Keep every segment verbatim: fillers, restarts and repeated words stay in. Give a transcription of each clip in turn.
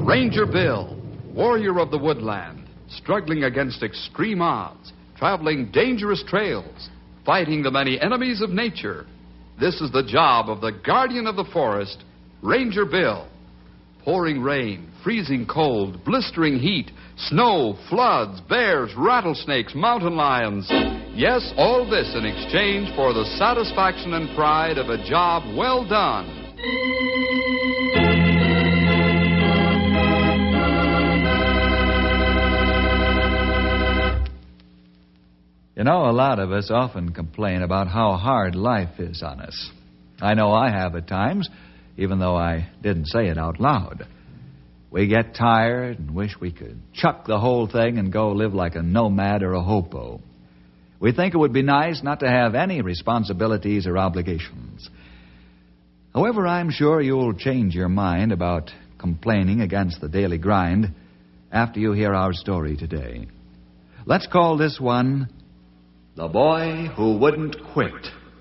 Ranger Bill, warrior of the woodland, struggling against extreme odds, traveling dangerous trails, fighting the many enemies of nature. This is the job of the guardian of the forest, Ranger Bill. Pouring rain, freezing cold, blistering heat, snow, floods, bears, rattlesnakes, mountain lions. Yes, all this in exchange for the satisfaction and pride of a job well done. You know, a lot of us often complain about how hard life is on us. I know I have at times, even though I didn't say it out loud. We get tired and wish we could chuck the whole thing and go live like a nomad or a hobo. We think it would be nice not to have any responsibilities or obligations. However, I'm sure you'll change your mind about complaining against the daily grind after you hear our story today. Let's call this one The Boy Who Wouldn't Quit.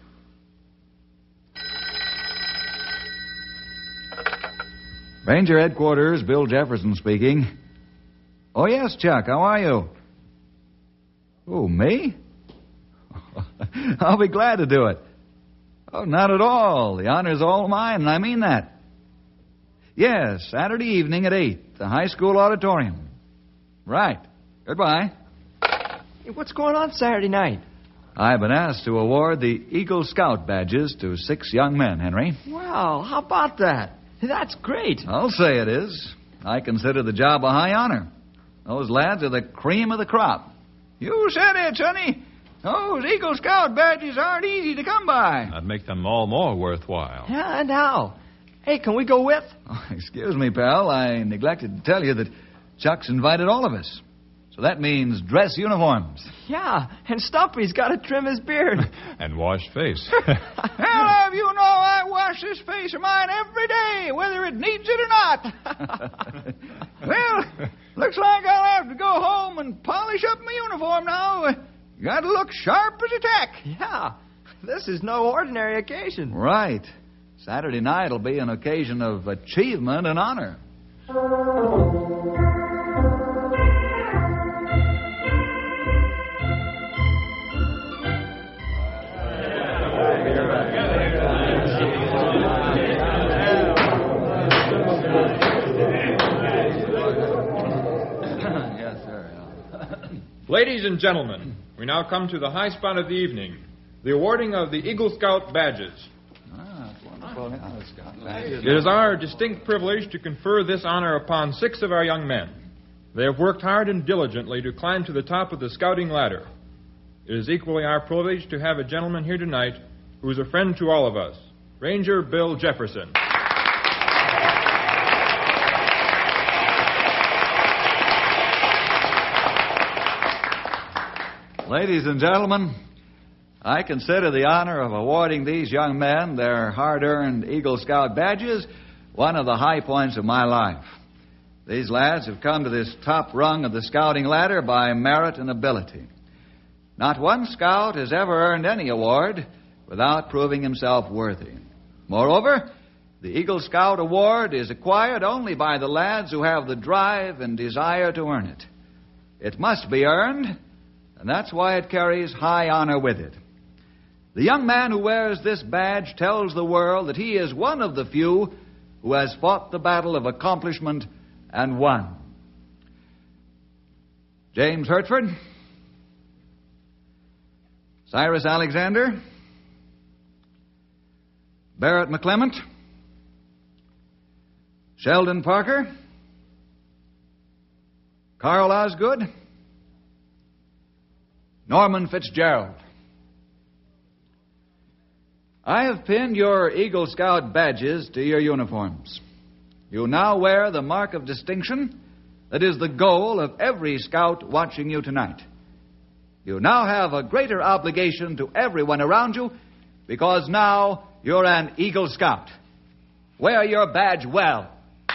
Ranger Headquarters, Bill Jefferson speaking. Oh, yes, Chuck, how are you? Oh, me? I'll be glad to do it. Oh, not at all. The honor's all mine, and I mean that. Yes, Saturday evening at eight, the high school auditorium. Right. Goodbye. Hey, what's going on Saturday night? I've been asked to award the Eagle Scout badges to six young men, Henry. Wow, how about that? That's great. I'll say it is. I consider the job a high honor. Those lads are the cream of the crop. You said it, Sonny. Those Eagle Scout badges aren't easy to come by. That'd make them all more worthwhile. Yeah, and how? Hey, can we go with? Oh, excuse me, pal. I neglected to tell you that Chuck's invited all of us. So that means dress uniforms. Yeah, and Stumpy's got to trim his beard. And wash face. Well, have you know I wash this face of mine every day, whether it needs it or not. Well, looks like I'll have to go home and polish up my uniform now. Got to look sharp as a tack. Yeah, this is no ordinary occasion. Right. Saturday night will be an occasion of achievement and honor. Ladies and gentlemen, we now come to the high spot of the evening, the awarding of the Eagle Scout badges. Ah, that's wonderful. Yeah, Scout badges. It is our distinct privilege to confer this honor upon six of our young men. They have worked hard and diligently to climb to the top of the scouting ladder. It is equally our privilege to have a gentleman here tonight who is a friend to all of us, Ranger Bill Jefferson. Ladies and gentlemen, I consider the honor of awarding these young men their hard-earned Eagle Scout badges one of the high points of my life. These lads have come to this top rung of the scouting ladder by merit and ability. Not one scout has ever earned any award without proving himself worthy. Moreover, the Eagle Scout Award is acquired only by the lads who have the drive and desire to earn it. It must be earned, and that's why it carries high honor with it. The young man who wears this badge tells the world that he is one of the few who has fought the battle of accomplishment and won. James Hertford, Cyrus Alexander, Barrett McClement, Sheldon Parker, Carl Osgood, Norman Fitzgerald. I have pinned your Eagle Scout badges to your uniforms. You now wear the mark of distinction that is the goal of every scout watching you tonight. You now have a greater obligation to everyone around you because now you're an Eagle Scout. Wear your badge well.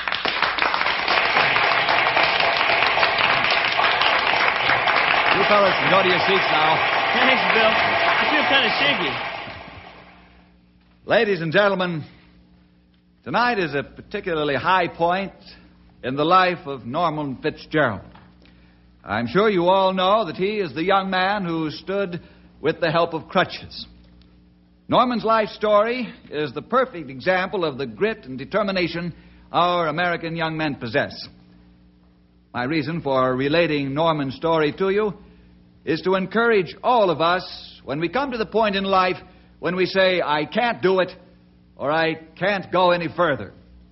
You fellas can go to your seats now. Thanks, Bill. I feel kind of shaky. Ladies and gentlemen, tonight is a particularly high point in the life of Norman Fitzgerald. I'm sure you all know that he is the young man who stood with the help of crutches. Norman's life story is the perfect example of the grit and determination our American young men possess. My reason for relating Norman's story to you is to encourage all of us when we come to the point in life when we say, I can't do it, or I can't go any further.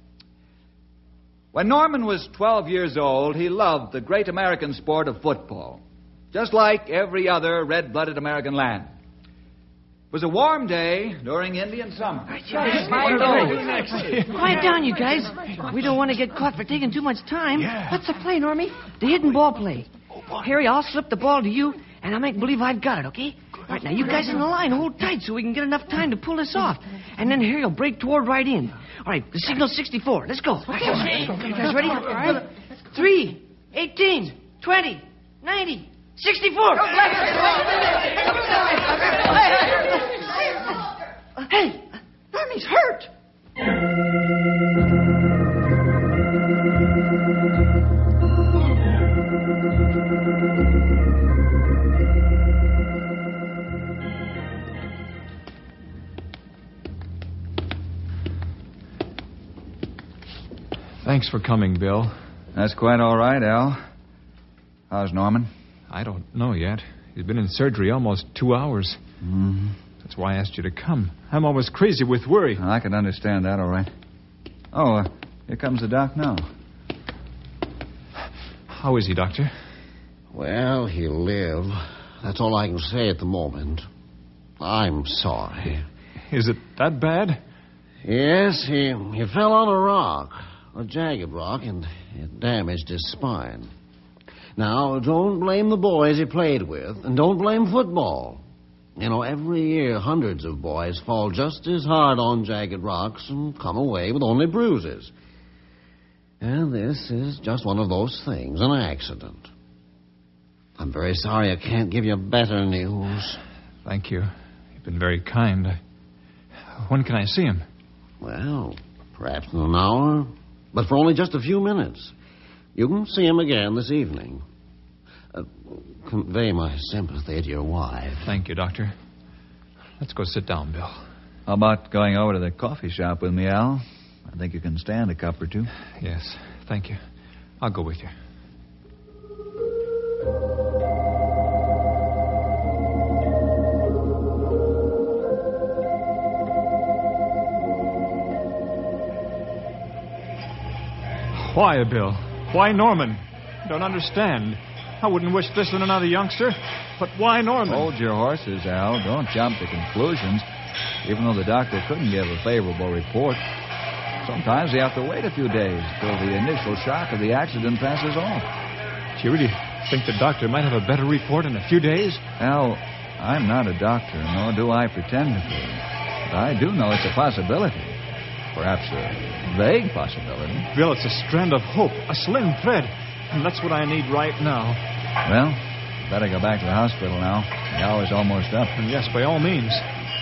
When Norman was twelve years old, he loved the great American sport of football, just like every other red-blooded American lad. It was a warm day during Indian summer. Quiet down, you guys. We don't want to get caught for taking too much time. Yeah. What's the play, Normie? The hidden ball play. Harry, I'll slip the ball to you, and I'll make believe I've got it, okay? All right, now you guys in the line, hold tight so we can get enough time to pull this off. And then Harry will break toward right in. All right, the signal's sixty-four. Let's go. Okay. You guys ready? All right. Three, eighteen, twenty, ninety, sixty-four. Hey, Normie's hurt. Thanks for coming, Bill. That's quite all right, Al. How's Norman? I don't know yet. He's been in surgery almost two hours. Mm-hmm. That's why I asked you to come. I'm almost crazy with worry. I can understand that, all right. Oh, uh, here comes the doc now. How is he, Doctor? Well, he'll live. That's all I can say at the moment. I'm sorry. Is it that bad? Yes, he, he fell on a rock, a jagged rock, and it damaged his spine. Now, don't blame the boys he played with, and don't blame football. You know, every year hundreds of boys fall just as hard on jagged rocks and come away with only bruises. And this is just one of those things, an accident. I'm very sorry I can't give you better news. Thank you. You've been very kind. When can I see him? Well, perhaps in an hour, but for only just a few minutes. You can see him again this evening. Uh, convey my sympathy to your wife. Thank you, Doctor. Let's go sit down, Bill. How about going over to the coffee shop with me, Al? I think you can stand a cup or two. Yes, thank you. I'll go with you. Why, Bill? Why Norman? Don't understand. I wouldn't wish this on another youngster. But why Norman? Hold your horses, Al. Don't jump to conclusions. Even though the doctor couldn't give a favorable report, sometimes you have to wait a few days till the initial shock of the accident passes off. Do you really think the doctor might have a better report in a few days? Al, I'm not a doctor, nor do I pretend to be. But I do know it's a possibility. Perhaps a vague possibility. Bill, it's a strand of hope, a slim thread. And that's what I need right now. Well, you better go back to the hospital now. The hour's almost up. And yes, by all means.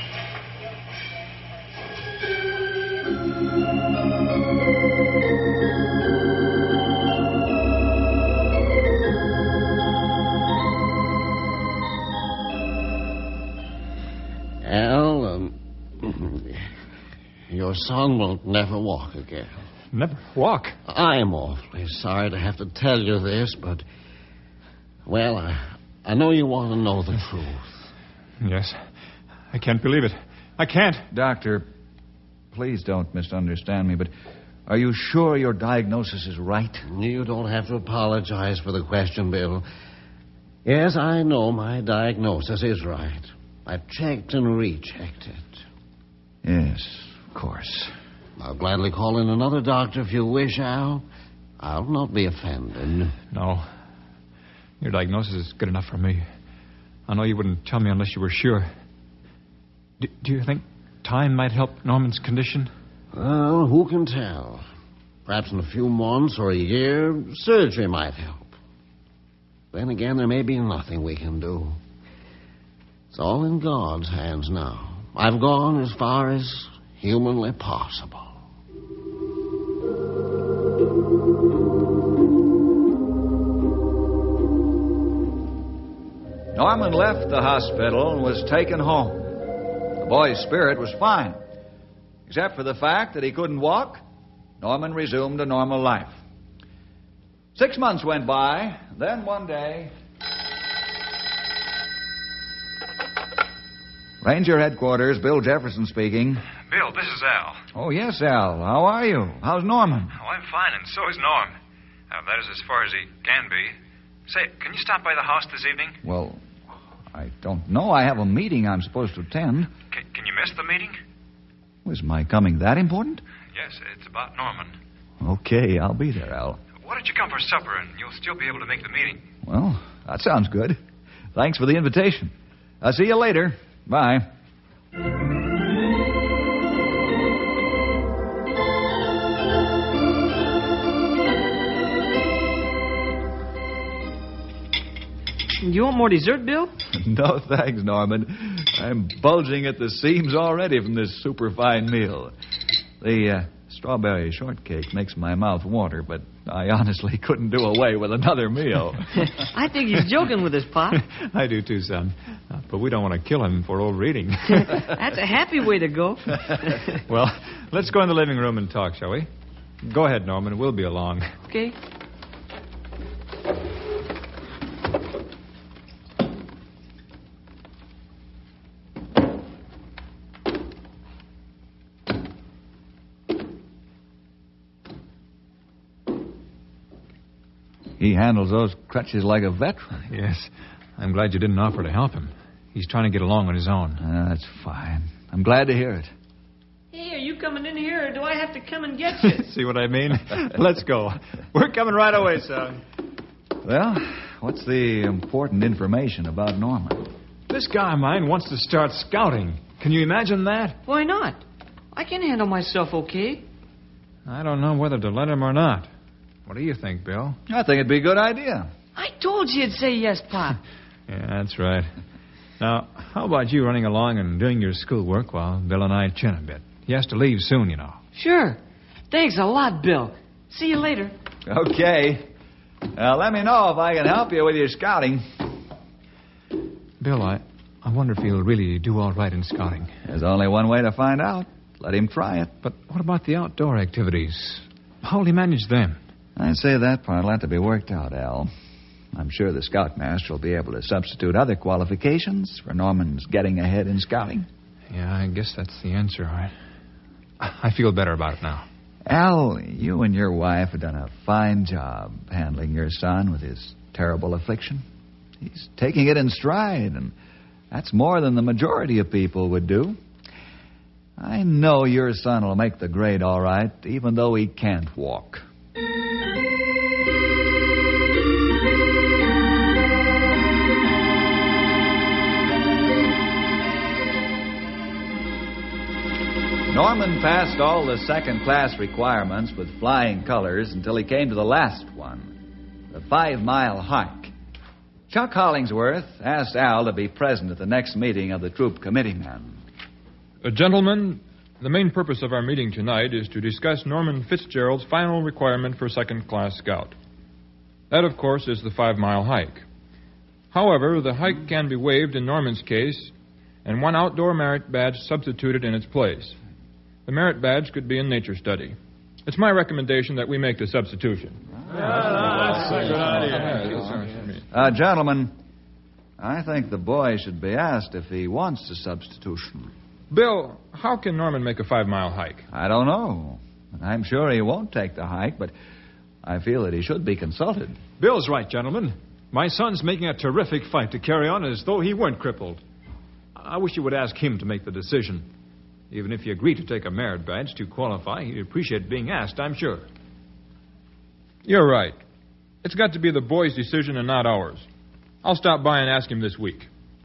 Al, um, your son will never walk again. Never walk? I'm awfully sorry to have to tell you this, but, well, I, I know you want to know the truth. Yes. I can't believe it. I can't. Doctor, please don't misunderstand me, but are you sure your diagnosis is right? You don't have to apologize for the question, Bill. Yes, I know my diagnosis is right. I've checked and rechecked it. Yes, of course. I'll gladly call in another doctor if you wish, Al. I'll not be offended. No. Your diagnosis is good enough for me. I know you wouldn't tell me unless you were sure. D- do you think time might help Norman's condition? Well, who can tell? Perhaps in a few months or a year, surgery might help. Then again, there may be nothing we can do. It's all in God's hands now. I've gone as far as humanly possible. Norman left the hospital and was taken home. The boy's spirit was fine. Except for the fact that he couldn't walk, Norman resumed a normal life. Six months went by. Then one day... Ranger Headquarters, Bill Jefferson speaking. Bill, this is Al. Oh, yes, Al. How are you? How's Norman? Oh, I'm fine, and so is Norm. Uh, that is as far as he can be. Say, can you stop by the house this evening? Well, I don't know. I have a meeting I'm supposed to attend. Can, can you miss the meeting? Was my coming that important? Yes, it's about Norman. Okay, I'll be there, Al. Why don't you come for supper, and you'll still be able to make the meeting? Well, that sounds good. Thanks for the invitation. I'll see you later. Bye. You want more dessert, Bill? No, thanks, Norman. I'm bulging at the seams already from this superfine meal. The uh, strawberry shortcake makes my mouth water, but I honestly couldn't do away with another meal. I think he's joking with us, Pop. I do too, son. Uh, but we don't want to kill him for overeating. That's a happy way to go. Well, let's go in the living room and talk, shall we? Go ahead, Norman. We'll be along. Okay. He handles those crutches like a veteran. Yes. I'm glad you didn't offer to help him. He's trying to get along on his own. Uh, that's fine. I'm glad to hear it. Hey, are you coming in here, or do I have to come and get you? See what I mean? Let's go. We're coming right away, son. Well, what's the important information about Norman? This guy of mine wants to start scouting. Can you imagine that? Why not? I can handle myself okay. I don't know whether to let him or not. What do you think, Bill? I think it'd be a good idea. I told you you'd say yes, Pop. Yeah, that's right. Now, how about you running along and doing your schoolwork while Bill and I chin a bit? He has to leave soon, you know. Sure. Thanks a lot, Bill. See you later. Okay. Now, let me know if I can help you with your scouting. Bill, I, I wonder if he'll really do all right in scouting. There's only one way to find out. Let him try it. But what about the outdoor activities? How'll he manage them? I'd say that part will have to be worked out, Al. I'm sure the scoutmaster will be able to substitute other qualifications for Norman's getting ahead in scouting. Yeah, I guess that's the answer, all right. I feel better about it now. Al, you and your wife have done a fine job handling your son with his terrible affliction. He's taking it in stride, and that's more than the majority of people would do. I know your son will make the grade all right, even though he can't walk. Norman passed all the second-class requirements with flying colors until he came to the last one, the five-mile hike. Chuck Hollingsworth asked Al to be present at the next meeting of the troop committeemen. Uh, gentlemen, the main purpose of our meeting tonight is to discuss Norman Fitzgerald's final requirement for second-class scout. That, of course, is the five-mile hike. However, the hike can be waived in Norman's case, and one outdoor merit badge substituted in its place. The merit badge could be in nature study. It's my recommendation that we make the substitution. That's a good idea. Uh, gentlemen, I think the boy should be asked if he wants the substitution. Bill, how can Norman make a five-mile hike? I don't know. I'm sure he won't take the hike, but I feel that he should be consulted. Bill's right, gentlemen. My son's making a terrific fight to carry on as though he weren't crippled. I wish you would ask him to make the decision. Even if you agree to take a merit badge to qualify, he'd appreciate being asked, I'm sure. You're right. It's got to be the boy's decision and not ours. I'll stop by and ask him this week.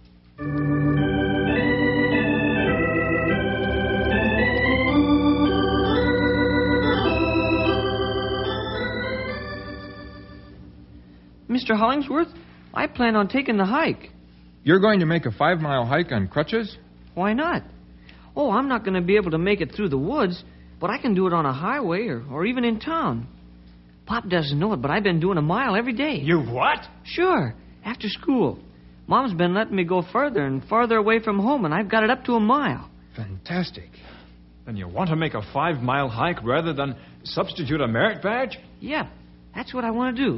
Mister Hollingsworth, I plan on taking the hike. You're going to make a five-mile hike on crutches? Why not? Oh, I'm not going to be able to make it through the woods, but I can do it on a highway or, or even in town. Pop doesn't know it, but I've been doing a mile every day. You what? Sure, after school. Mom's been letting me go further and farther away from home, and I've got it up to a mile. Fantastic. Then you want to make a five-mile hike rather than substitute a merit badge? Yep, that's what I want to do.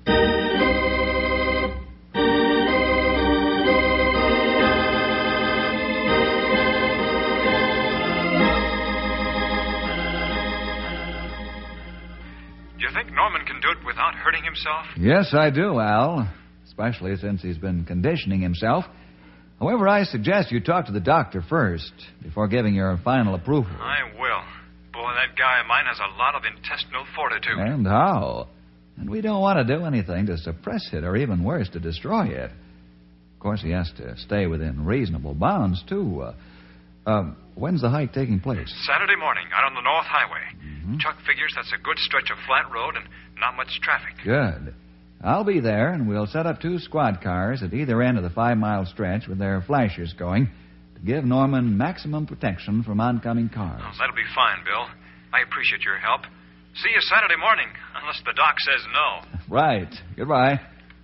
Do you think Norman can do it without hurting himself? Yes, I do, Al. Especially since he's been conditioning himself. However, I suggest you talk to the doctor first before giving your final approval. I will. Boy, that guy of mine has a lot of intestinal fortitude. And how? And we don't want to do anything to suppress it or even worse, to destroy it. Of course, he has to stay within reasonable bounds, too. Uh, uh, when's the hike taking place? Saturday morning, out on the North Highway. Mm-hmm. Chuck figures that's a good stretch of flat road and not much traffic. Good. I'll be there, and we'll set up two squad cars at either end of the five-mile stretch with their flashers going to give Norman maximum protection from oncoming cars. Oh, that'll be fine, Bill. I appreciate your help. See you Saturday morning, unless the doc says no. Right. Goodbye.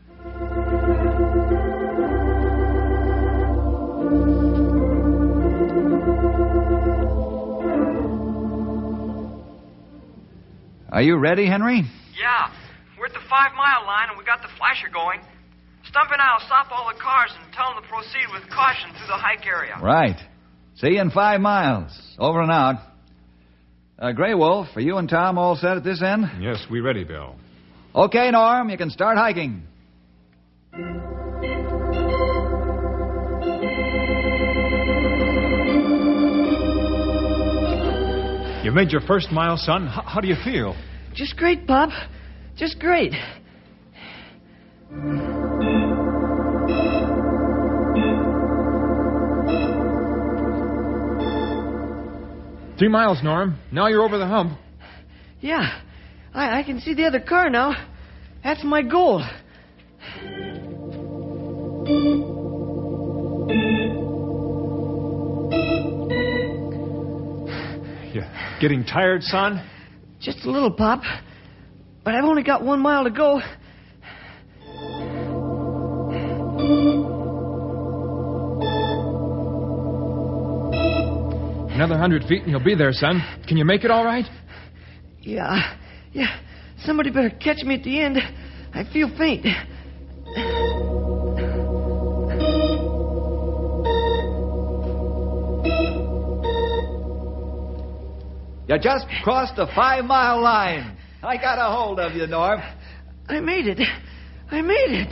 Are you ready, Henry? Yeah. We're at the five-mile line, and we got the flasher going. Stump and I'll stop all the cars and tell them to proceed with caution through the hike area. Right. See you in five miles. Over and out. Uh, Grey Wolf, are you and Tom all set at this end? Yes, we ready, Bill. Okay, Norm, you can start hiking. You made your first mile, son. H- how do you feel? Just great, Pop. Just great. Three miles, Norm. Now you're over the hump. Yeah, I, I can see the other car now. That's my goal. You getting tired, son? Just a little, Pop. But I've only got one mile to go. Another hundred feet and you'll be there, son. Can you make it all right? Yeah, yeah. Somebody better catch me at the end. I feel faint. You just crossed the five-mile line. I got a hold of you, Norm. I made it. I made it.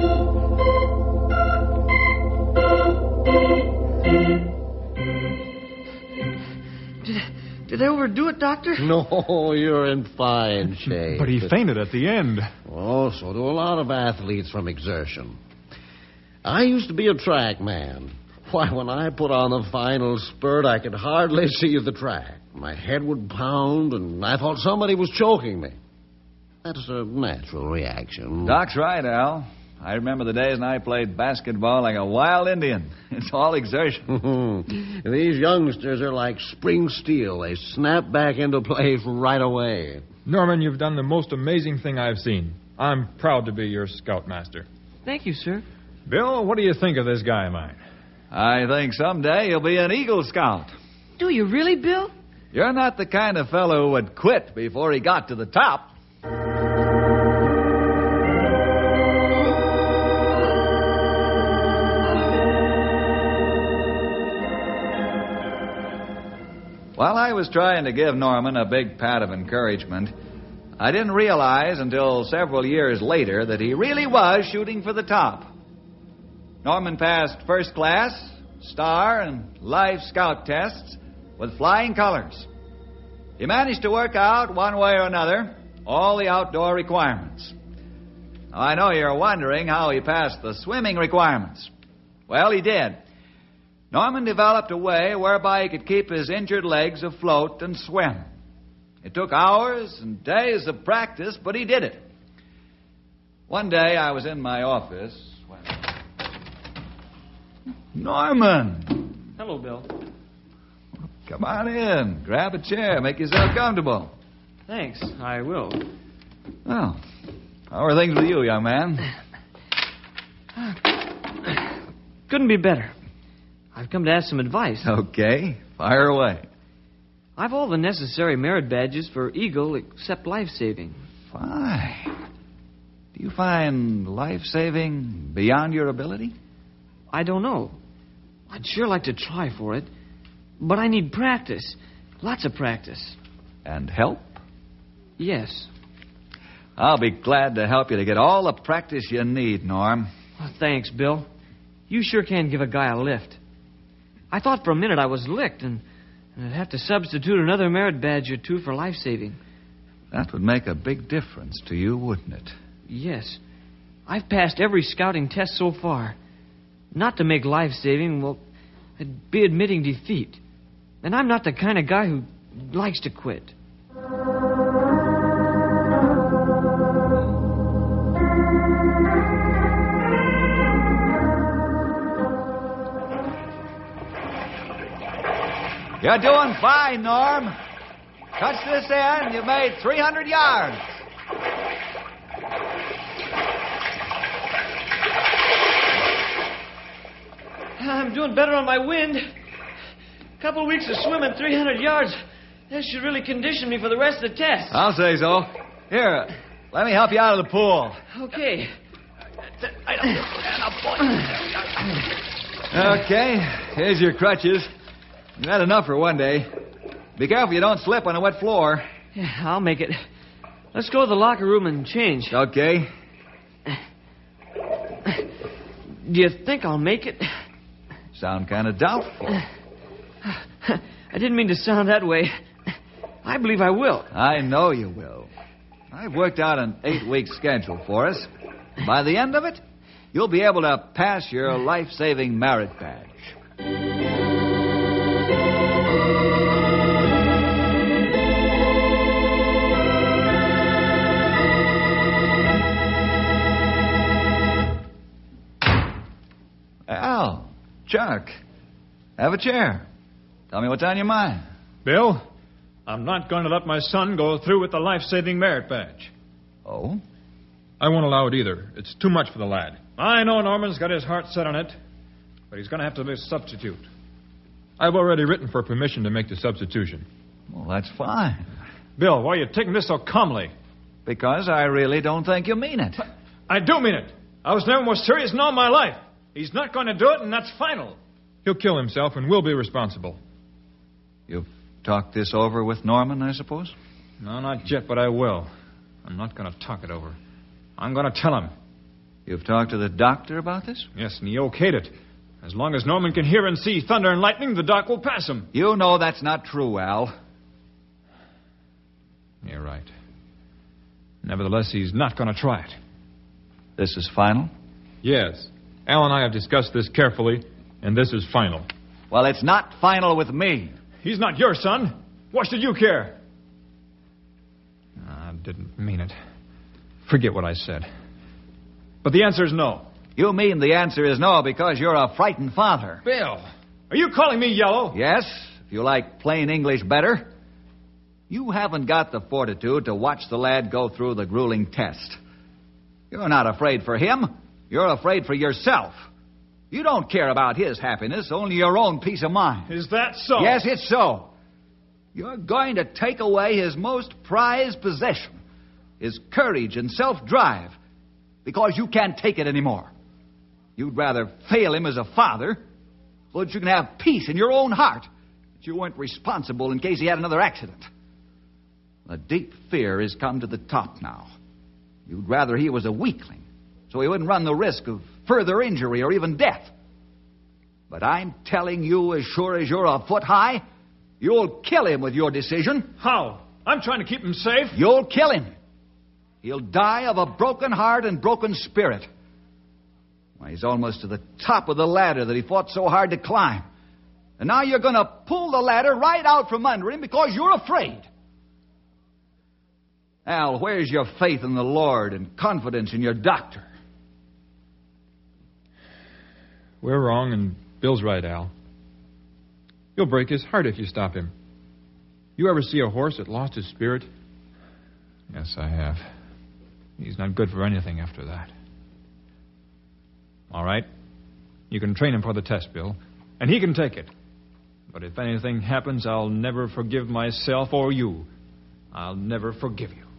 Did, did I overdo it, Doctor? No, you're in fine shape. But he fainted at the end. Oh, so do a lot of athletes from exertion. I used to be a track man. Why, when I put on the final spurt, I could hardly see the track. My head would pound, and I thought somebody was choking me. That's a natural reaction. Doc's right, Al. I remember the days when I played basketball like a wild Indian. It's all exertion. These youngsters are like spring steel. They snap back into place right away. Norman, you've done the most amazing thing I've seen. I'm proud to be your scoutmaster. Thank you, sir. Bill, what do you think of this guy of mine? I think someday he'll be an Eagle Scout. Do you really, Bill? You're not the kind of fellow who would quit before he got to the top. While I was trying to give Norman a big pat of encouragement, I didn't realize until several years later that he really was shooting for the top. Norman passed first class, star, and life scout tests with flying colors. He managed to work out, one way or another, all the outdoor requirements. Now, I know you're wondering how he passed the swimming requirements. Well, he did. Norman developed a way whereby he could keep his injured legs afloat and swim. It took hours and days of practice, but he did it. One day I was in my office when... Norman! Hello, Bill. Come on in. Grab a chair. Make yourself comfortable. Thanks. I will. Well, how are things with you, young man? Couldn't be better. I've come to ask some advice. Okay, fire away. I've all the necessary merit badges for Eagle except life-saving. Fine. Do you find life-saving beyond your ability? I don't know. I'd sure like to try for it. But I need practice. Lots of practice. And help? Yes. I'll be glad to help you to get all the practice you need, Norm. Well, thanks, Bill. You sure can give a guy a lift. I thought for a minute I was licked, and, and I'd have to substitute another merit badge or two for life-saving. That would make a big difference to you, wouldn't it? Yes. I've passed every scouting test so far. Not to make life-saving, well, it'd be admitting defeat. And I'm not the kind of guy who likes to quit. You're doing fine, Norm. Touch this end, you've made three hundred yards. I'm doing better on my wind. A couple of weeks of swimming three hundred yards. That should really condition me for the rest of the test. I'll say so. Here, let me help you out of the pool. Okay. Okay, here's your crutches. You've had enough for one day. Be careful you don't slip on a wet floor. Yeah, I'll make it. Let's go to the locker room and change. Okay. Do you think I'll make it? Sound kind of doubtful. I didn't mean to sound that way. I believe I will. I know you will. I've worked out an eight-week schedule for us. By the end of it, you'll be able to pass your life-saving merit badge. Al, Chuck, have a chair. Tell me what's on your mind. Bill, I'm not going to let my son go through with the life-saving merit badge. Oh? I won't allow it either. It's too much for the lad. I know Norman's got his heart set on it, but he's going to have to be a substitute. I've already written for permission to make the substitution. Well, that's fine. Bill, why are you taking this so calmly? Because I really don't think you mean it. I do mean it. I was never more serious in all my life. He's not going to do it, and that's final. He'll kill himself, and we'll be responsible. You've talked this over with Norman, I suppose? No, not yet, but I will. I'm not going to talk it over. I'm going to tell him. You've talked to the doctor about this? Yes, and he okayed it. As long as Norman can hear and see thunder and lightning, the doc will pass him. You know that's not true, Al. You're right. Nevertheless, he's not going to try it. This is final? Yes. Al and I have discussed this carefully, and this is final. Well, it's not final with me. He's not your son. What should you care? I didn't mean it. Forget what I said. But the answer is no. You mean the answer is no because you're a frightened father. Bill, are you calling me yellow? Yes, if you like plain English better. You haven't got the fortitude to watch the lad go through the grueling test. You're not afraid for him. You're afraid for yourself. You don't care about his happiness, only your own peace of mind. Is that so? Yes, it's so. You're going to take away his most prized possession, his courage and self-drive, because you can't take it anymore. You'd rather fail him as a father so that you can have peace in your own heart that you weren't responsible in case he had another accident. A deep fear has come to the top now. You'd rather he was a weakling so he wouldn't run the risk of further injury or even death. But I'm telling you, as sure as you're a foot high, you'll kill him with your decision. How? I'm trying to keep him safe. You'll kill him. He'll die of a broken heart and broken spirit. Well, he's almost to the top of the ladder that he fought so hard to climb. And now you're going to pull the ladder right out from under him because you're afraid. Al, where's your faith in the Lord and confidence in your doctor? We're wrong, and Bill's right, Al. You'll break his heart if you stop him. You ever see a horse that lost his spirit? Yes, I have. He's not good for anything after that. All right. You can train him for the test, Bill, and he can take it. But if anything happens, I'll never forgive myself or you. I'll never forgive you.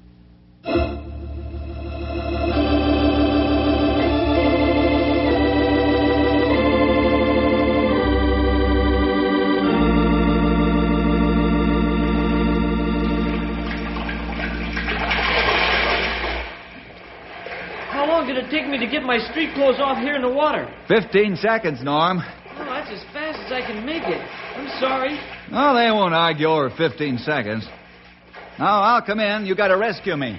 How long did it take me to get my street clothes off here in the water? Fifteen seconds, Norm. Oh, that's as fast as I can make it. I'm sorry. No, they won't argue over fifteen seconds. Now, I'll come in. You got to rescue me.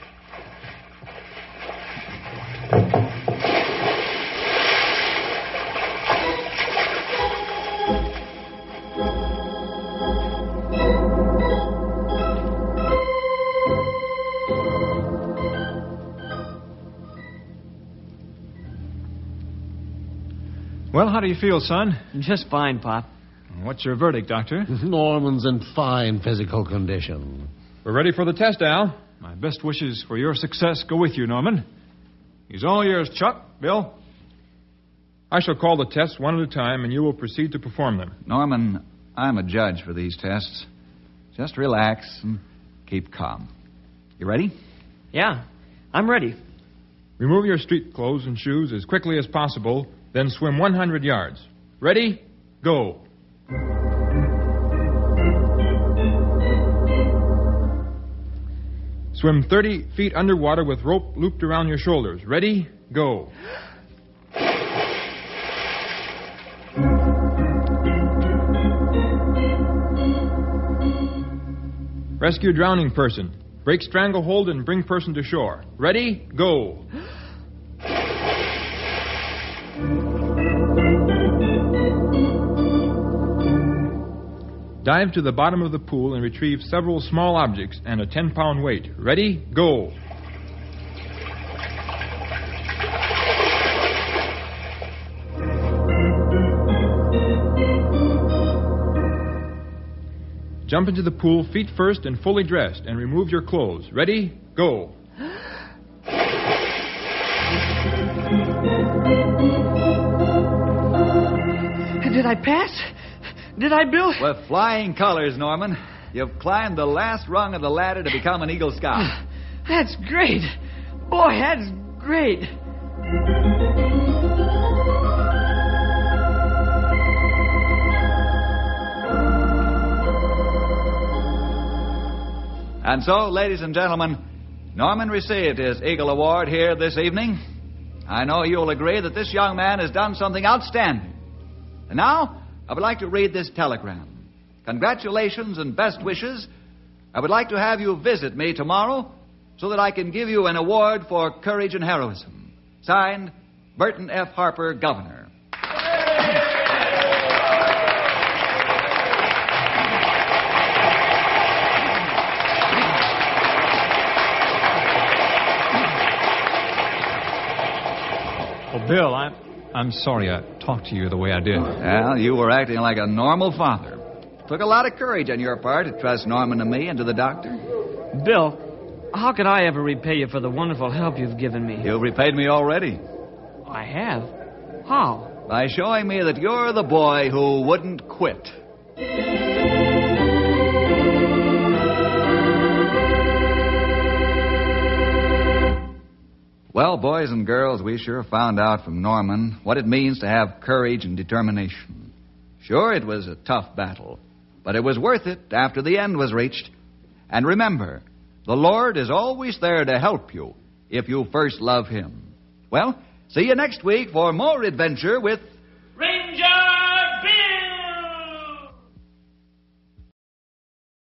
Well, how do you feel, son? Just fine, Pop. What's your verdict, Doctor? Norman's in fine physical condition. We're ready for the test, Al. My best wishes for your success go with you, Norman. He's all yours, Chuck. Bill? I shall call the tests one at a time, and you will proceed to perform them. Norman, I'm a judge for these tests. Just relax and keep calm. You ready? Yeah, I'm ready. Remove your street clothes and shoes as quickly as possible, then swim one hundred yards. Ready? Go. Swim thirty feet underwater with rope looped around your shoulders. Ready? Go. Rescue drowning person. Break stranglehold and bring person to shore. Ready? Go. Dive to the bottom of the pool and retrieve several small objects and a ten-pound weight. Ready? Go. Jump into the pool feet first and fully dressed, and remove your clothes. Ready? Go. Did I pass? Did I, Bill? With flying colors, Norman. You've climbed the last rung of the ladder to become an Eagle Scout. That's great. Boy, that's great. And so, ladies and gentlemen, Norman received his Eagle Award here this evening. I know you'll agree that this young man has done something outstanding. And now, I would like to read this telegram. Congratulations and best wishes. I would like to have you visit me tomorrow so that I can give you an award for courage and heroism. Signed, Burton F. Harper, Governor. Oh, Bill, I'm, I'm sorry I talked to you the way I did. Well, you were acting like a normal father. Took a lot of courage on your part to trust Norman and me and to the doctor. Bill, how could I ever repay you for the wonderful help you've given me? You've repaid me already. I have? How? By showing me that you're the boy who wouldn't quit. Well, boys and girls, we sure found out from Norman what it means to have courage and determination. Sure, it was a tough battle, but it was worth it after the end was reached. And remember, the Lord is always there to help you if you first love Him. Well, see you next week for more adventure with